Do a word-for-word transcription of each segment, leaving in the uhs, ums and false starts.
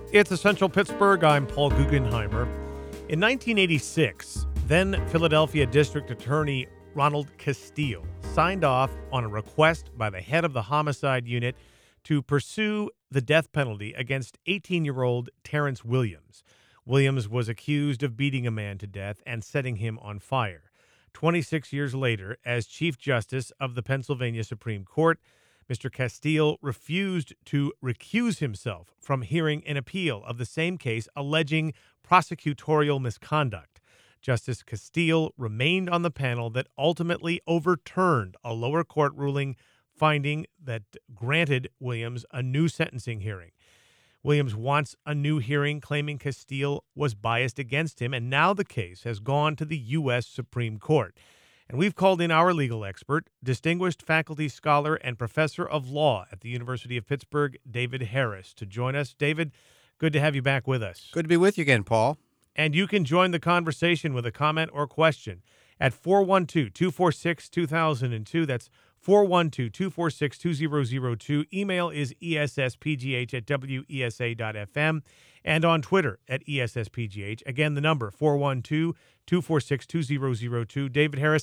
It's Essential Pittsburgh. I'm Paul Guggenheimer. In nineteen eighty-six, then Philadelphia District Attorney Ronald Castile signed off on a request by the head of the homicide unit to pursue the death penalty against eighteen-year-old Terrence Williams. Williams was accused of beating a man to death and setting him on fire. twenty-six years later, as Chief Justice of the Pennsylvania Supreme Court, Mister Castile refused to recuse himself from hearing an appeal of the same case alleging prosecutorial misconduct. Justice Castile remained on the panel that ultimately overturned a lower court ruling finding that granted Williams a new sentencing hearing. Williams wants a new hearing, claiming Castile was biased against him, and now the case has gone to the U S Supreme Court. And we've called in our legal expert, distinguished faculty scholar and professor of law at the University of Pittsburgh, David Harris, to join us. David, good to have you back with us. Good to be with you again, Paul. And you can join the conversation with a comment or question at four one two, two four six, two thousand two. That's four one two, two four six, two zero zero two. Email is E S S P G H at W E S A dot F M and on Twitter at E S S P G H. Again, the number four one two, two four six, two zero zero two. David Harris,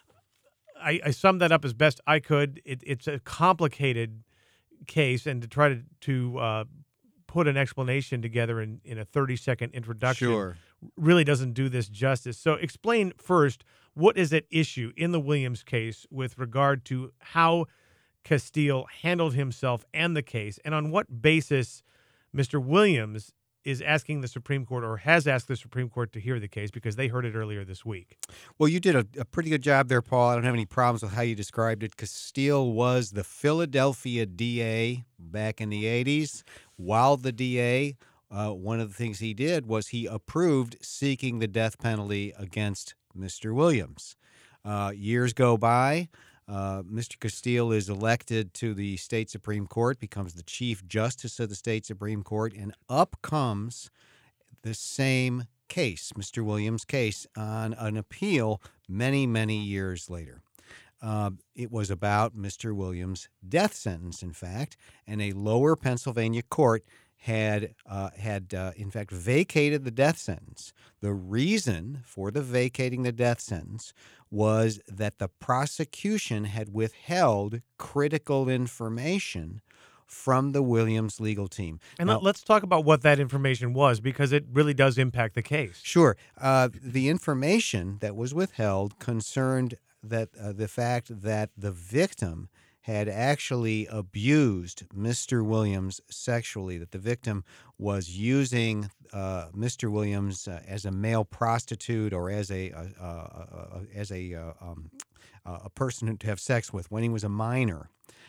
I, I summed that up as best I could. It, it's a complicated case, and to try to, to uh, put an explanation together in, in a thirty-second introduction Sure. really doesn't do this justice. So explain first, what is at issue in the Williams case with regard to how Castile handled himself and the case, and on what basis Mister Williams is asking the Supreme Court, or has asked the Supreme Court, to hear the case, because they heard it earlier this week. Well, you did a, a pretty good job there, Paul. I don't have any problems with how you described it. Castile was the Philadelphia D A back in the eighties. While the D A, uh, one of the things he did was he approved seeking the death penalty against Mister Williams. Uh, years go by. Uh, Mister Castile is elected to the state Supreme Court, becomes the Chief Justice of the state Supreme Court, and up comes the same case, Mister Williams' case, on an appeal many, many years later. Uh, it was about Mister Williams' death sentence, in fact, and a lower Pennsylvania court had, uh, had uh, in fact, vacated the death sentence. The reason for the vacating the death sentence was that the prosecution had withheld critical information from the Williams legal team. And now, let's talk about what that information was, because it really does impact the case. Sure. Uh, the information that was withheld concerned that uh, the fact that the victim had actually abused Mister Williams sexually, that the victim was using uh, Mister Williams uh, as a male prostitute or as a uh, uh, uh, as a uh, um, uh, a person to have sex with when he was a minor,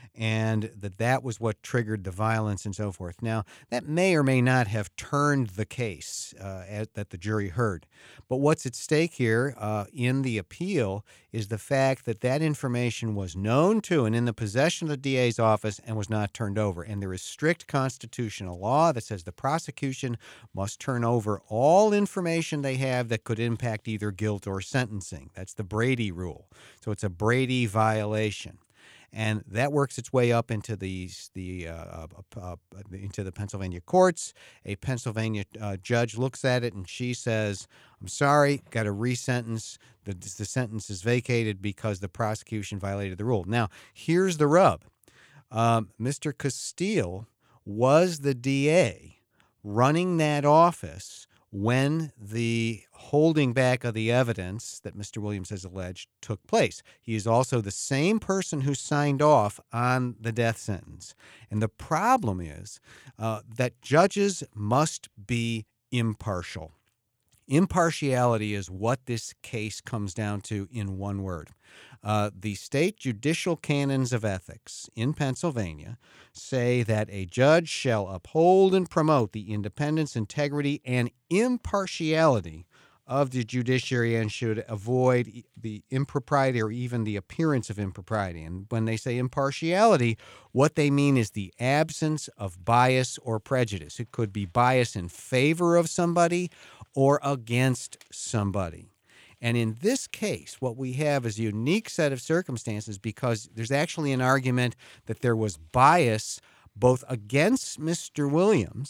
and that that was what triggered the violence and so forth. Now, that may or may not have turned the case uh, as, that the jury heard. But what's at stake here uh, in the appeal is the fact that that information was known to and in the possession of the D A's office and was not turned over. And there is strict constitutional law that says the prosecution must turn over all information they have that could impact either guilt or sentencing. That's the Brady rule. So it's a Brady violation. And that works its way up into the the uh, uh, uh, into the Pennsylvania courts. A Pennsylvania uh, judge looks at it and she says, "I'm sorry, got to resentence. The the sentence is vacated because the prosecution violated the rule." Now, here's the rub: um, Mister Castile was the D A running that office when the holding back of the evidence that Mister Williams has alleged took place. He is also the same person who signed off on the death sentence. And the problem is uh, that judges must be impartial. Impartiality is what this case comes down to in one word. Uh, the state judicial canons of ethics in Pennsylvania say that a judge shall uphold and promote the independence, integrity, and impartiality of the judiciary and should avoid the impropriety or even the appearance of impropriety. And when they say impartiality, what they mean is the absence of bias or prejudice. It could be bias in favor of somebody or against somebody. And in this case, what we have is a unique set of circumstances because there's actually an argument that there was bias both against Mister Williams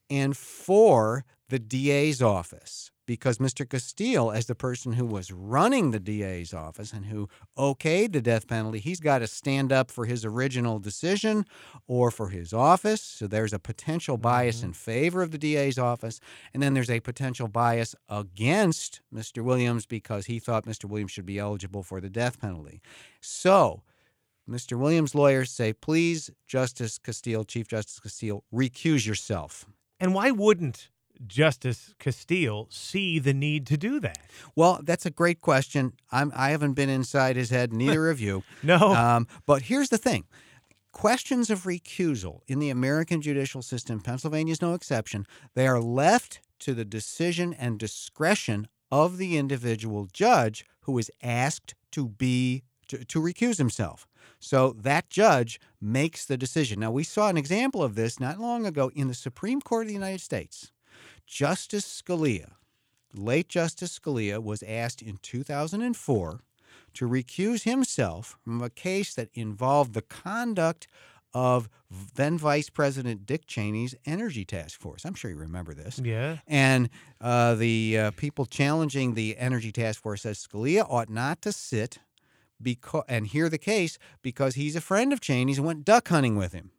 and for the D A's office. Because Mister Castile, as the person who was running the D A's office and who okayed the death penalty, he's got to stand up for his original decision or for his office. So there's a potential bias Mm-hmm. in favor of the D A's office. And then there's a potential bias against Mister Williams because he thought Mister Williams should be eligible for the death penalty. So Mister Williams' lawyers say, please, Justice Castile, Chief Justice Castile, recuse yourself. And why wouldn't Justice Castile see the need to do that? Well, that's a great question. I'm, I haven't been inside his head, neither have you. No. Um, but here's the thing. Questions of recusal in the American judicial system, Pennsylvania is no exception, they are left to the decision and discretion of the individual judge who is asked to be to, to recuse himself. So that judge makes the decision. Now, we saw an example of this not long ago in the Supreme Court of the United States. Justice Scalia, late Justice Scalia, was asked in two thousand four to recuse himself from a case that involved the conduct of then Vice President Dick Cheney's Energy Task Force. I'm sure you remember this. Yeah. And uh, the uh, people challenging the Energy Task Force says Scalia ought not to sit because and hear the case because he's a friend of Cheney's and went duck hunting with him.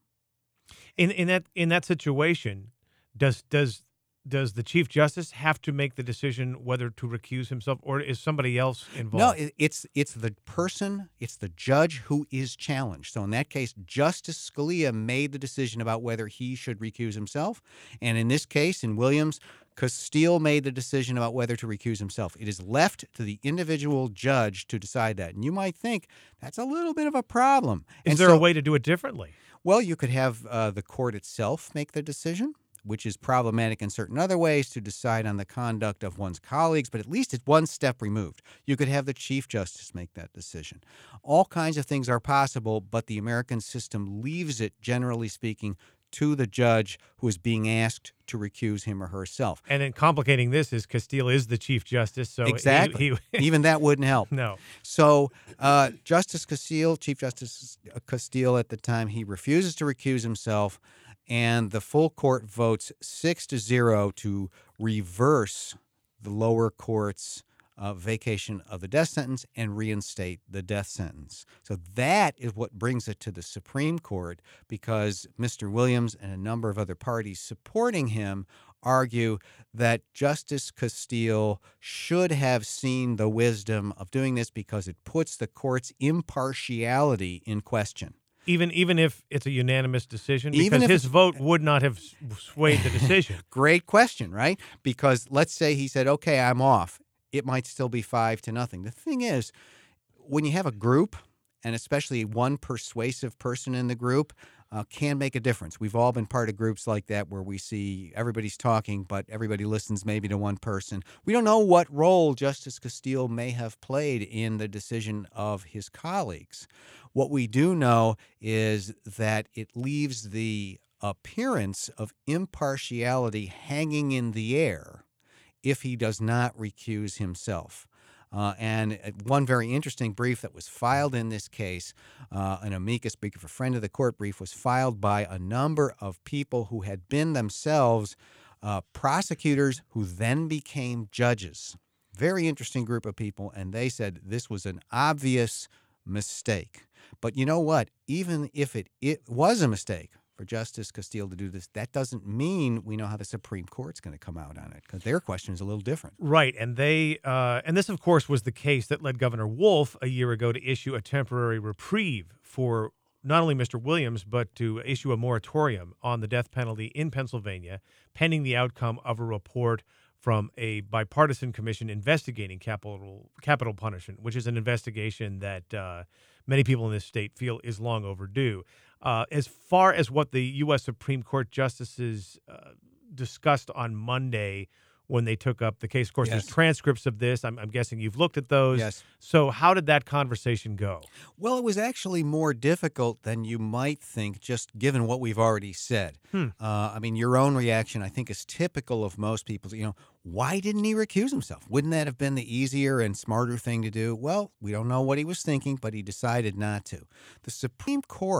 In in that in that situation, does does does the Chief Justice have to make the decision whether to recuse himself, or is somebody else involved? No, it- it's it's the person, it's the judge who is challenged. So in that case, Justice Scalia made the decision about whether he should recuse himself. And in this case, in Williams, Castile made the decision about whether to recuse himself. It is left to the individual judge to decide that. And you might think that's a little bit of a problem. Is And there so- a way to do it differently? Well, you could have uh, the court itself make the decision, which is problematic in certain other ways to decide on the conduct of one's colleagues, but at least it's one step removed. You could have the Chief Justice make that decision. All kinds of things are possible, but the American system leaves it, generally speaking, to the judge who is being asked to recuse him or herself. And then complicating this is Castile is the Chief Justice, so he- Exactly. he, Even that wouldn't help. no. So uh, Justice Castile, Chief Justice Castile at the time, he refuses to recuse himself, and the full court votes six to zero to reverse the lower court's uh, vacation of the death sentence and reinstate the death sentence. So that is what brings it to the Supreme Court, because Mister Williams and a number of other parties supporting him argue that Justice Castile should have seen the wisdom of doing this because it puts the court's impartiality in question. Even even if it's a unanimous decision, Even because if his it's- vote would not have s- swayed the decision. Great question, right? Because let's say he said, okay, I'm off. It might still be five to nothing. The thing is, when you have a group, and especially one persuasive person in the group, uh, can make a difference. We've all been part of groups like that where we see everybody's talking, but everybody listens maybe to one person. We don't know what role Justice Castile may have played in the decision of his colleagues. What we do know is that it leaves the appearance of impartiality hanging in the air if he does not recuse himself. Uh, and one very interesting brief that was filed in this case, uh, an amicus brief, a friend of the court brief, was filed by a number of people who had been themselves uh, prosecutors who then became judges. Very interesting group of people, and they said this was an obvious mistake. But you know what? Even if it, it was a mistake for Justice Castile to do this, that doesn't mean we know how the Supreme Court's going to come out on it, because their question is a little different. Right, and they uh, and this, of course, was the case that led Governor Wolf a year ago to issue a temporary reprieve for not only Mister Williams, but to issue a moratorium on the death penalty in Pennsylvania, pending the outcome of a report from a bipartisan commission investigating capital capital punishment, which is an investigation that uh, many people in this state feel is long overdue. Uh, as far as what the U S Supreme Court justices uh, discussed on Monday when they took up the case, of course, Yes. there's transcripts of this. I'm, I'm guessing you've looked at those. Yes. So how did that conversation go? Well, it was actually more difficult than you might think, just given what we've already said. Hmm. Uh, I mean, your own reaction, I think, is typical of most people. You know, why didn't he recuse himself? Wouldn't that have been the easier and smarter thing to do? Well, we don't know what he was thinking, but he decided not to. The Supreme Court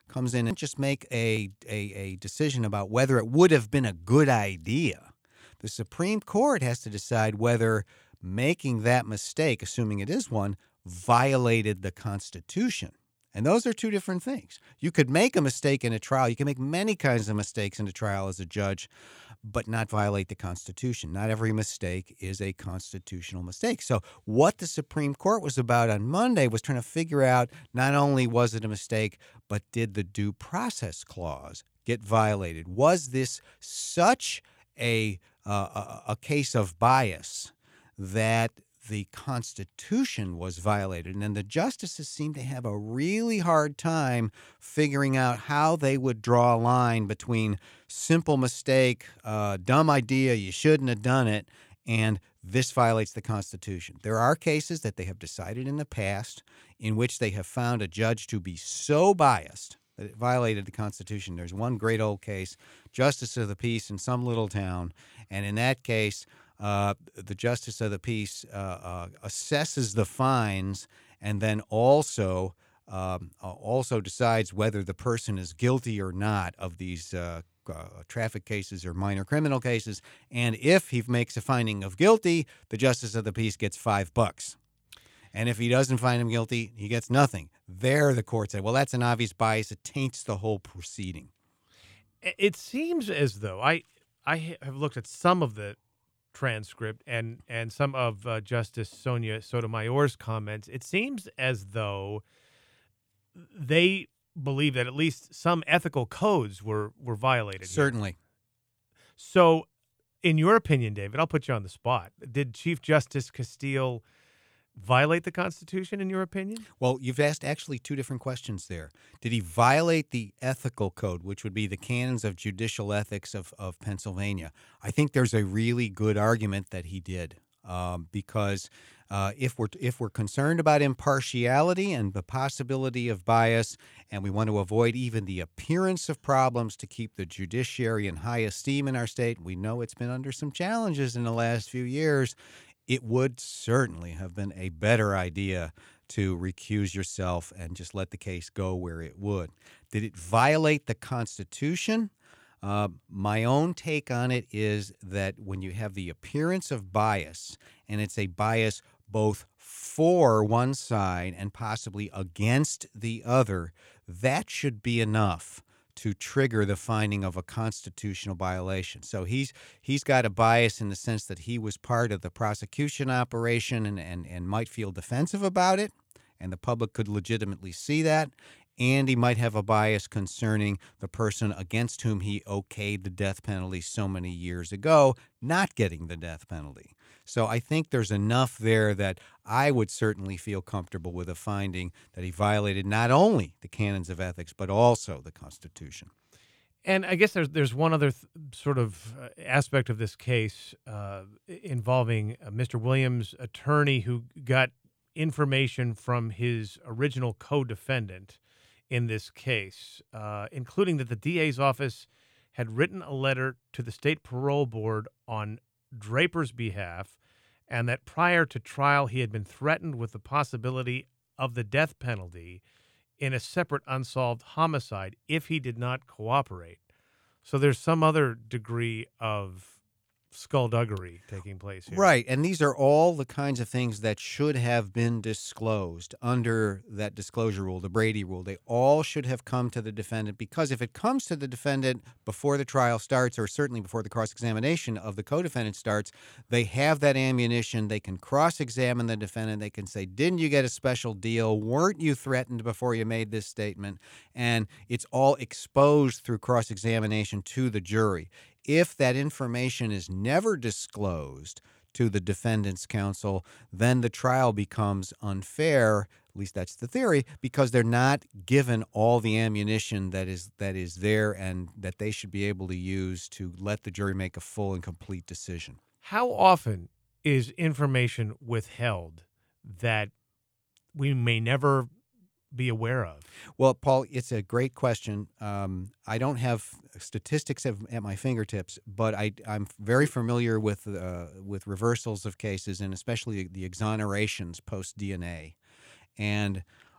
comes in and just make a, a, a decision about whether it would have been a good idea. The Supreme Court has to decide whether making that mistake, assuming it is one, violated the Constitution. And those are two different things. You could make a mistake in a trial. You can make many kinds of mistakes in a trial as a judge, but not violate the Constitution. Not every mistake is a constitutional mistake. So what the Supreme Court was about on Monday was trying to figure out not only was it a mistake, but did the Due Process Clause get violated? Was this such a, uh, a, a case of bias that the Constitution was violated? And then the justices seem to have a really hard time figuring out how they would draw a line between simple mistake, uh, dumb idea, you shouldn't have done it, and this violates the Constitution. There are cases that they have decided in the past in which they have found a judge to be so biased that it violated the Constitution. There's one great old case, Justice of the Peace in some little town, and in that case, Uh, the Justice of the Peace uh, uh, assesses the fines and then also um, uh, also decides whether the person is guilty or not of these uh, uh, traffic cases or minor criminal cases. And if he makes a finding of guilty, the Justice of the Peace gets five bucks. And if he doesn't find him guilty, he gets nothing. There, the court said, well, that's an obvious bias. It taints the whole proceeding. It seems as though I I have looked at some of the transcript and and some of uh, Justice Sonia Sotomayor's comments. It seems as though they believe that at least some ethical codes were were violated. Certainly. Here. So, in your opinion, David, I'll put you on the spot. Did Chief Justice Castile violate the Constitution, in your opinion? Well, you've asked actually two different questions there. Did he violate the ethical code, which would be the canons of judicial ethics of, of Pennsylvania? I think there's a really good argument that he did, um, because uh, if we're if we're concerned about impartiality and the possibility of bias, and we want to avoid even the appearance of problems to keep the judiciary in high esteem in our state, we know it's been under some challenges in the last few years. It would certainly have been a better idea to recuse yourself and just let the case go where it would. Did it violate the Constitution? Uh, my own take on it is that when you have the appearance of bias, and it's a bias both for one side and possibly against the other, that should be enough to trigger the finding of a constitutional violation. So he's he's got a bias in the sense that he was part of the prosecution operation and, and, and might feel defensive about it, and the public could legitimately see that. And he might have a bias concerning the person against whom he okayed the death penalty so many years ago, not getting the death penalty. So I think there's enough there that I would certainly feel comfortable with a finding that he violated not only the canons of ethics, but also the Constitution. And I guess there's there's one other th- sort of uh, aspect of this case uh, involving uh, Mister Williams' attorney who got information from his original co-defendant in this case, uh, including that the D A's office had written a letter to the state parole board on Draper's behalf, and that prior to trial he had been threatened with the possibility of the death penalty in a separate unsolved homicide if he did not cooperate. So there's some other degree of skullduggery taking place here. Right, and these are all the kinds of things that should have been disclosed under that disclosure rule, the Brady rule. They all should have come to the defendant, because if it comes to the defendant before the trial starts, or certainly before the cross-examination of the co-defendant starts, they have that ammunition. They can cross-examine the defendant. They can say, didn't you get a special deal? Weren't you threatened before you made this statement? And it's all exposed through cross-examination to the jury. If that information is never disclosed to the defendant's counsel, then the trial becomes unfair, at least that's the theory, because they're not given all the ammunition that is that is there and that they should be able to use to let the jury make a full and complete decision. How often is information withheld that we may never be aware of? Well, Paul, it's a great question. Um, I don't have statistics at, at my fingertips, but I, I'm very familiar with uh, with reversals of cases, and especially the exonerations post D N A. And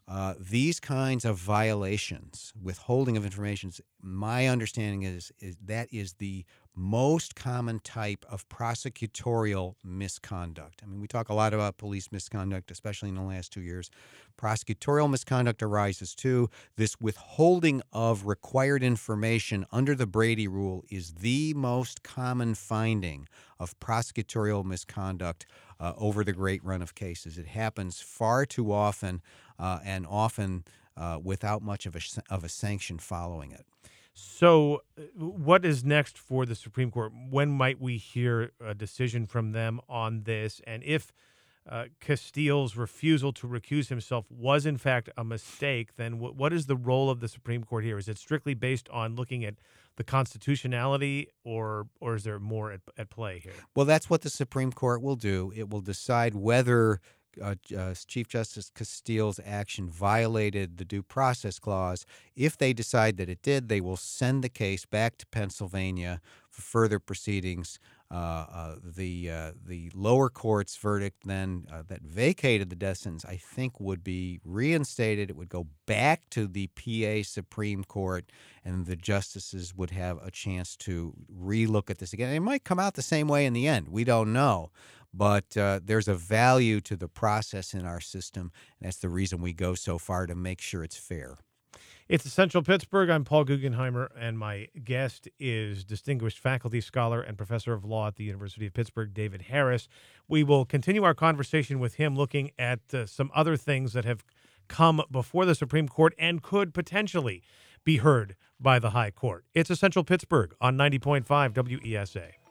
Uh, these kinds of violations, withholding of information, my understanding is, is that is the most common type of prosecutorial misconduct. I mean, we talk a lot about police misconduct, especially in the last two years. Prosecutorial misconduct arises too. This withholding of required information under the Brady Rule is the most common finding of prosecutorial misconduct uh, over the great run of cases. It happens far too often, uh, and often uh, without much of a of a sanction following it. So, uh, what is next for the Supreme Court? When might we hear a decision from them on this? And if uh, Castile's refusal to recuse himself was in fact a mistake, then w- what is the role of the Supreme Court here? Is it strictly based on looking at the constitutionality, or or is there more at, at play here? Well, that's what the Supreme Court will do. It will decide whether uh, uh, Chief Justice Castile's action violated the Due Process Clause. If they decide that it did, they will send the case back to Pennsylvania for further proceedings. Uh, uh, the uh, the lower court's verdict then uh, that vacated the death sentence, I think, would be reinstated. It would go back to the P A Supreme Court, and the justices would have a chance to relook at this again. It might come out the same way in the end. We don't know. But uh, there's a value to the process in our system, and that's the reason we go so far, to make sure it's fair. It's Essential Pittsburgh. I'm Paul Guggenheimer, and my guest is distinguished faculty scholar and professor of law at the University of Pittsburgh, David Harris. We will continue our conversation with him looking at uh, some other things that have come before the Supreme Court and could potentially be heard by the High Court. It's Essential Pittsburgh on ninety point five W E S A.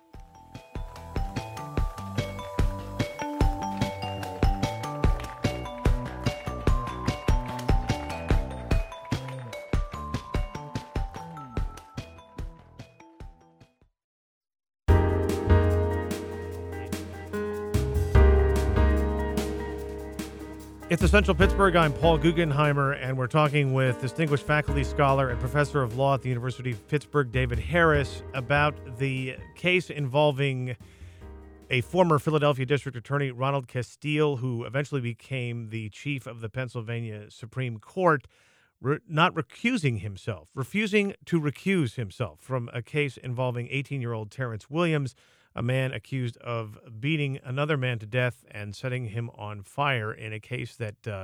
It's Essential Pittsburgh. I'm Paul Guggenheimer, and we're talking with distinguished faculty scholar and professor of law at the University of Pittsburgh, David Harris, about the case involving a former Philadelphia District Attorney, Ronald Castile, who eventually became the chief of the Pennsylvania Supreme Court, re- not recusing himself, refusing to recuse himself from a case involving eighteen-year-old Terrence Williams, a man accused of beating another man to death and setting him on fire in a case that uh,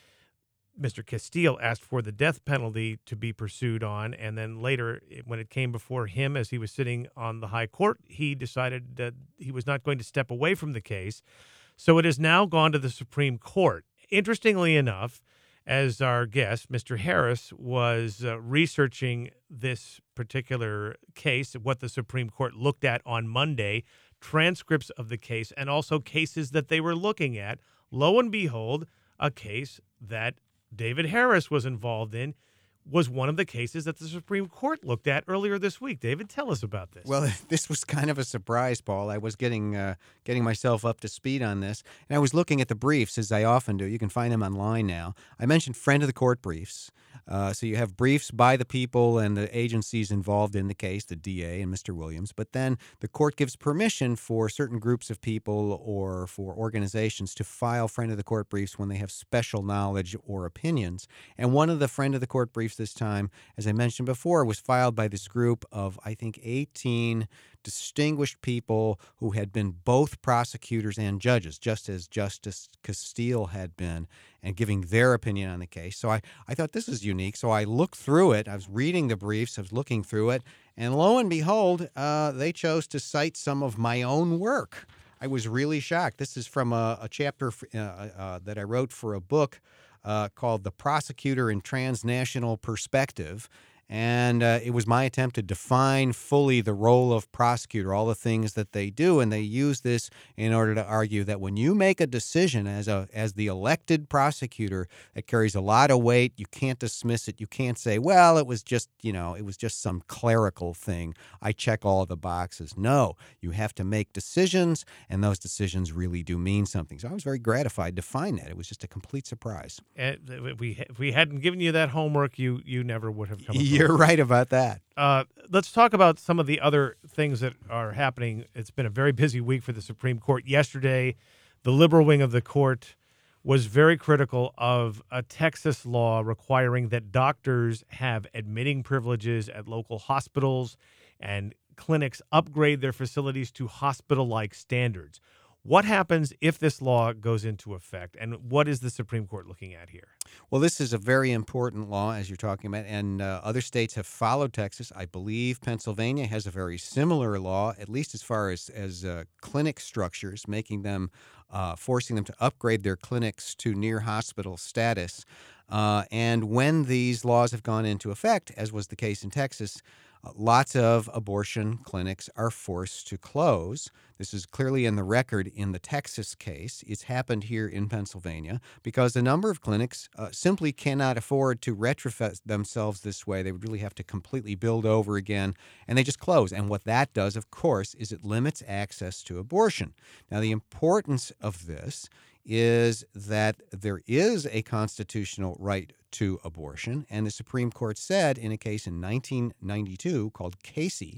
Mister Castile asked for the death penalty to be pursued on. And then later, when it came before him as he was sitting on the high court, he decided that he was not going to step away from the case. So it has now gone to the Supreme Court. Interestingly enough, as our guest, Mister Harris, was uh, researching this particular case, what the Supreme Court looked at on Monday, transcripts of the case, and also cases that they were looking at. Lo and behold, a case that David Harris was involved in was one of the cases that the Supreme Court looked at earlier this week. David, tell us about this. Well, this was kind of a surprise, Paul. I was getting uh, getting myself up to speed on this, and I was looking at the briefs, as I often do. You can find them online now. I mentioned friend of the court briefs. Uh, so you have briefs by the people and the agencies involved in the case, the D A and Mister Williams, but then the court gives permission for certain groups of people or for organizations to file friend of the court briefs when they have special knowledge or opinions. And one of the friend of the court briefs this time, as I mentioned before, was filed by this group of, I think, eighteen distinguished people who had been both prosecutors and judges, just as Justice Castile had been, and giving their opinion on the case. So I, I thought this is unique. So I looked through it. I was reading the briefs. I was looking through it. And lo and behold, uh, they chose to cite some of my own work. I was really shocked. This is from a, a chapter uh, uh, that I wrote for a book uh, called The Prosecutor in Transnational Perspective. And uh, it was my attempt to define fully the role of prosecutor, all the things that they do. And they use this in order to argue that when you make a decision as a as the elected prosecutor, it carries a lot of weight. You can't dismiss it. You can't say, well, it was just, you know, it was just some clerical thing. I check all the boxes. No, you have to make decisions, and those decisions really do mean something. So I was very gratified to find that. It was just a complete surprise. And if we, if we hadn't given you that homework, you, you never would have come across. You're right about that. Uh, let's talk about some of the other things that are happening. It's been a very busy week for the Supreme Court. Yesterday, the liberal wing of the court was very critical of a Texas law requiring that doctors have admitting privileges at local hospitals and clinics upgrade their facilities to hospital-like standards. What happens if this law goes into effect, and what is the Supreme Court looking at here? Well, this is a very important law, as you're talking about, and uh, other states have followed Texas. I believe Pennsylvania has a very similar law, at least as far as, as uh, clinic structures, making them, uh, forcing them to upgrade their clinics to near hospital status. Uh, and when these laws have gone into effect, as was the case in Texas, uh, lots of abortion clinics are forced to close. This is clearly in the record in the Texas case. It's happened here in Pennsylvania because the number of clinics uh, simply cannot afford to retrofit themselves this way. They would really have to completely build over again, and they just close. And what that does, of course, is it limits access to abortion. Now, the importance of this is that there is a constitutional right to abortion, and the Supreme Court said in a case in nineteen ninety-two called Casey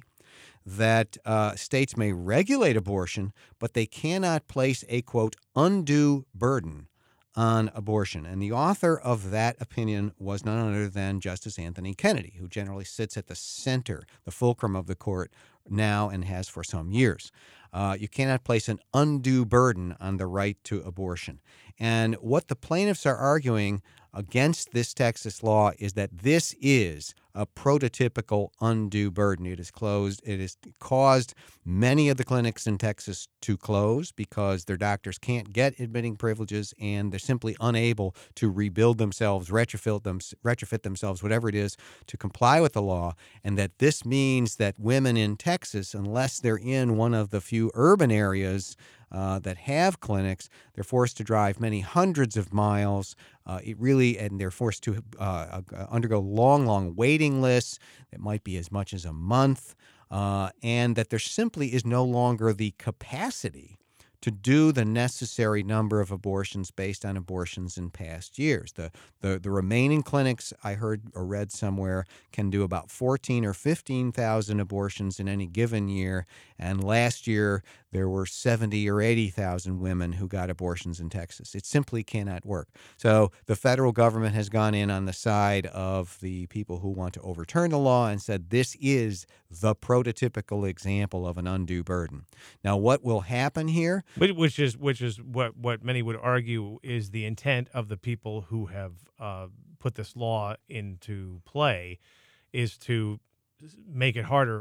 that uh, states may regulate abortion, but they cannot place a, quote, undue burden on abortion. And the author of that opinion was none other than Justice Anthony Kennedy, who generally sits at the center, the fulcrum of the court now and has for some years. Uh, you cannot place an undue burden on the right to abortion. And what the plaintiffs are arguing against this Texas law is that this is a prototypical undue burden. It is closed. It has caused many of the clinics in Texas to close because their doctors can't get admitting privileges and they're simply unable to rebuild themselves, retrofit them, retrofit themselves, whatever it is, to comply with the law. And that this means that women in Texas, unless they're in one of the few urban areas Uh, that have clinics, they're forced to drive many hundreds of miles. Uh, it really, and they're forced to uh, undergo long, long waiting lists. It might be as much as a month, uh, and that there simply is no longer the capacity to do the necessary number of abortions based on abortions in past years. The, the the remaining clinics, I heard or read somewhere, can do about fourteen or fifteen thousand abortions in any given year, and last year there were seventy or eighty thousand women who got abortions in Texas. It simply cannot work. So the federal government has gone in on the side of the people who want to overturn the law and said this is the prototypical example of an undue burden. Now, what will happen here? Which is which is what, what many would argue is the intent of the people who have uh, put this law into play, is to make it harder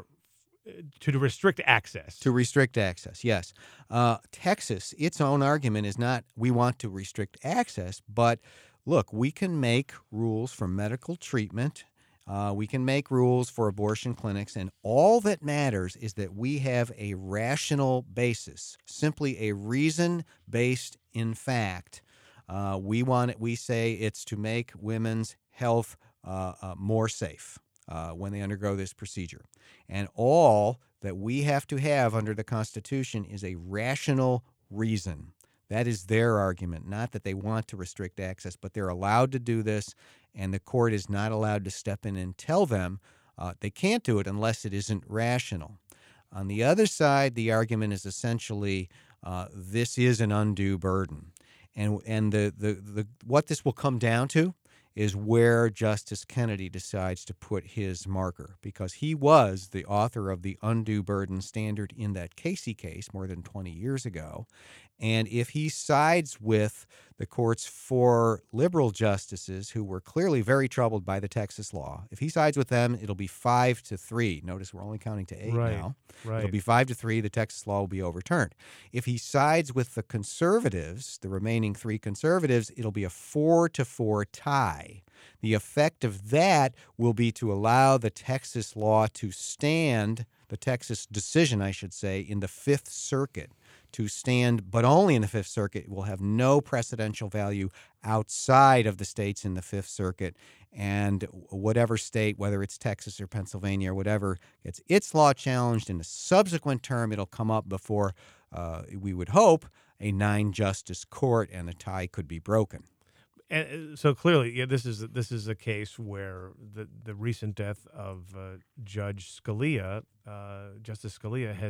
to, to restrict access. To restrict access, yes. Uh, Texas, its own argument is not we want to restrict access, but look, we can make rules for medical treatment. Uh, we can make rules for abortion clinics, and all that matters is that we have a rational basis, simply a reason based in fact. Uh, we want it, we say it's to make women's health uh, uh, more safe uh, when they undergo this procedure. And all that we have to have under the Constitution is a rational reason. That is their argument, not that they want to restrict access, but they're allowed to do this, and the court is not allowed to step in and tell them uh, they can't do it unless it isn't rational. On the other side, the argument is essentially uh, this is an undue burden. And and the, the, the what this will come down to is where Justice Kennedy decides to put his marker, because he was the author of the undue burden standard in that Casey case more than twenty years ago. And if he sides with the court's four liberal justices who were clearly very troubled by the Texas law, if he sides with them, it'll be five to three. Notice we're only counting to eight right, now. Right. It'll be five to three. The Texas law will be overturned. If he sides with the conservatives, the remaining three conservatives, it'll be a four to four tie. The effect of that will be to allow the Texas law to stand, the Texas decision, I should say, in the Fifth Circuit, to stand, but only in the Fifth Circuit. It will have no precedential value outside of the states in the Fifth Circuit. And whatever state, whether it's Texas or Pennsylvania or whatever, gets its law challenged in a subsequent term, it'll come up before, uh, we would hope, a nine-justice court, and the tie could be broken. And so clearly, yeah, this is this is a case where the the recent death of uh, Judge Scalia, uh, Justice Scalia, has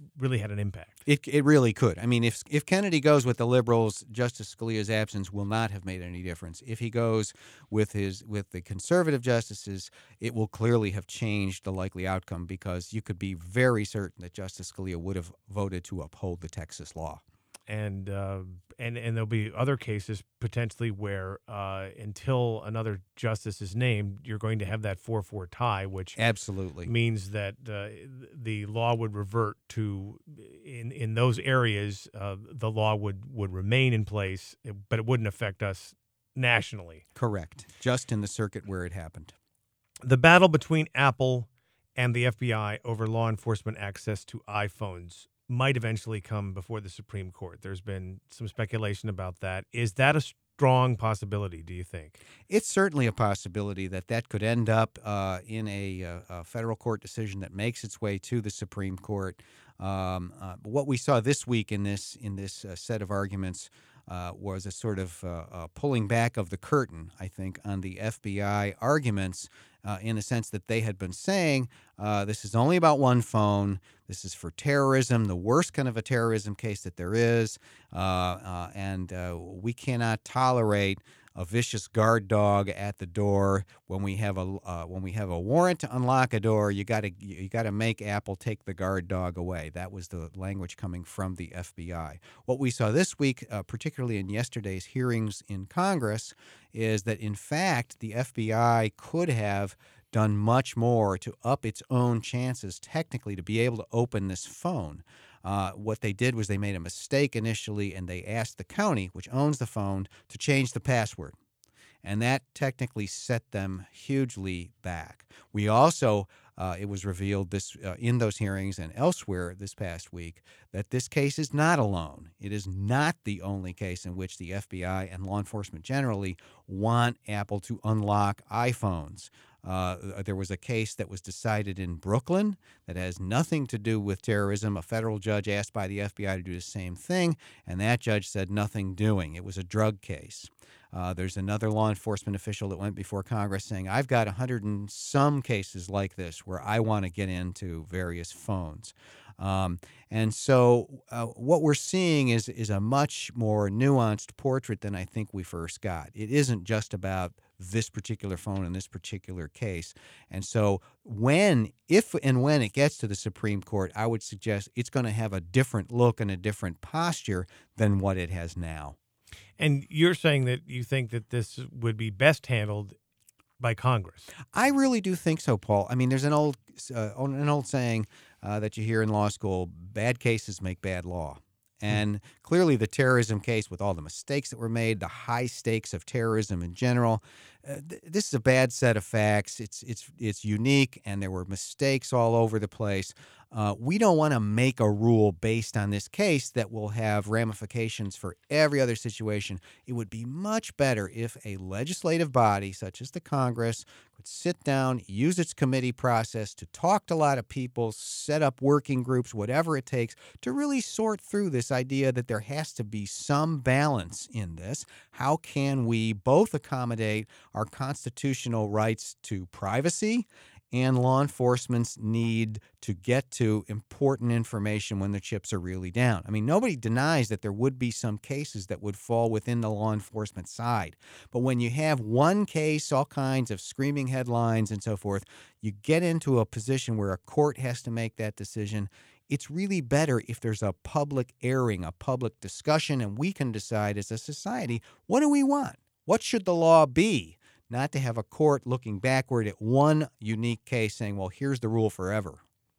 really had an impact. It it really could. I mean, if if Kennedy goes with the liberals, Justice Scalia's absence will not have made any difference. If he goes with his with the conservative justices, it will clearly have changed the likely outcome, because you could be very certain that Justice Scalia would have voted to uphold the Texas law. And uh, and and there'll be other cases potentially where uh, until another justice is named, you're going to have that four four tie, which absolutely means that uh, the law would revert to in in those areas. Uh, the law would would remain in place, but it wouldn't affect us nationally. Correct. Just in the circuit where it happened. The battle between Apple and the F B I over law enforcement access to iPhones might eventually come before the Supreme Court. There's been some speculation about that. Is that a strong possibility, do you think? It's certainly a possibility that that could end up uh, in a, a federal court decision that makes its way to the Supreme Court. Um, uh, what we saw this week in this in this uh, set of arguments uh, was a sort of uh, uh, pulling back of the curtain, I think, on the F B I arguments, uh, in the sense that they had been saying uh, this is only about one phone. This is for terrorism, the worst kind of a terrorism case that there is, uh, uh, and uh, we cannot tolerate a vicious guard dog at the door. When we have a uh, when we have a warrant to unlock a door, you got to you got to make Apple take the guard dog away. That was the language coming from the F B I. What we saw this week, uh, particularly in yesterday's hearings in Congress, is that in fact the F B I could have done much more to up its own chances technically to be able to open this phone. Uh, what they did was they made a mistake initially, and they asked the county, which owns the phone, to change the password. And that technically set them hugely back. We also, uh, it was revealed this uh, in those hearings and elsewhere this past week, that this case is not alone. It is not the only case in which the F B I and law enforcement generally want Apple to unlock iPhones. Uh, there was a case that was decided in Brooklyn that has nothing to do with terrorism. A federal judge asked by the F B I to do the same thing, and that judge said nothing doing. It was a drug case. Uh, there's another law enforcement official that went before Congress saying, I've got a hundred and some cases like this where I want to get into various phones. Um, and so uh, what we're seeing is is a much more nuanced portrait than I think we first got. It isn't just about this particular phone in this particular case. And so when, if and when it gets to the Supreme Court, I would suggest it's going to have a different look and a different posture than what it has now. And you're saying that you think that this would be best handled by Congress. I really do think so, Paul. I mean, there's an old uh, an old saying uh, that you hear in law school: bad cases make bad law. And clearly the terrorism case, with all the mistakes that were made, the high stakes of terrorism in general, uh, th- this is a bad set of facts. It's it's it's unique, and there were mistakes all over the place. Uh, we don't want to make a rule based on this case that will have ramifications for every other situation. It would be much better if a legislative body, such as the Congress, could sit down, use its committee process to talk to a lot of people, set up working groups, whatever it takes, to really sort through this idea that there has to be some balance in this. How can we both accommodate our constitutional rights to privacy and law enforcement's need to get to important information when the chips are really down? I mean, nobody denies that there would be some cases that would fall within the law enforcement side. But when you have one case, all kinds of screaming headlines and so forth, you get into a position where a court has to make that decision. It's really better if there's a public airing, a public discussion, and we can decide as a society, what do we want? What should the law be? Not to have a court looking backward at one unique case saying, well, here's the rule forever.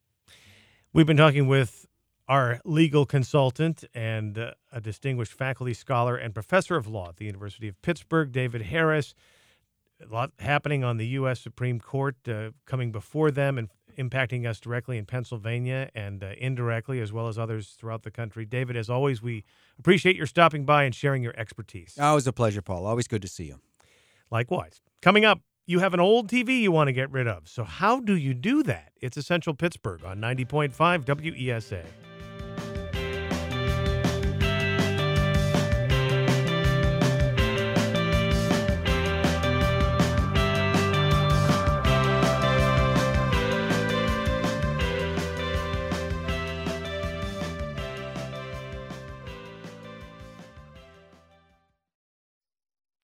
We've been talking with our legal consultant and uh, a distinguished faculty scholar and professor of law at the University of Pittsburgh, David Harris. A lot happening on the U S Supreme Court, uh, coming before them and impacting us directly in Pennsylvania and uh, indirectly, as well as others throughout the country. David, as always, we appreciate your stopping by and sharing your expertise. Always a pleasure, Paul. Always good to see you. Likewise. Coming up, you have an old T V you want to get rid of. So how do you do that? It's Essential Pittsburgh on ninety point five W E S A.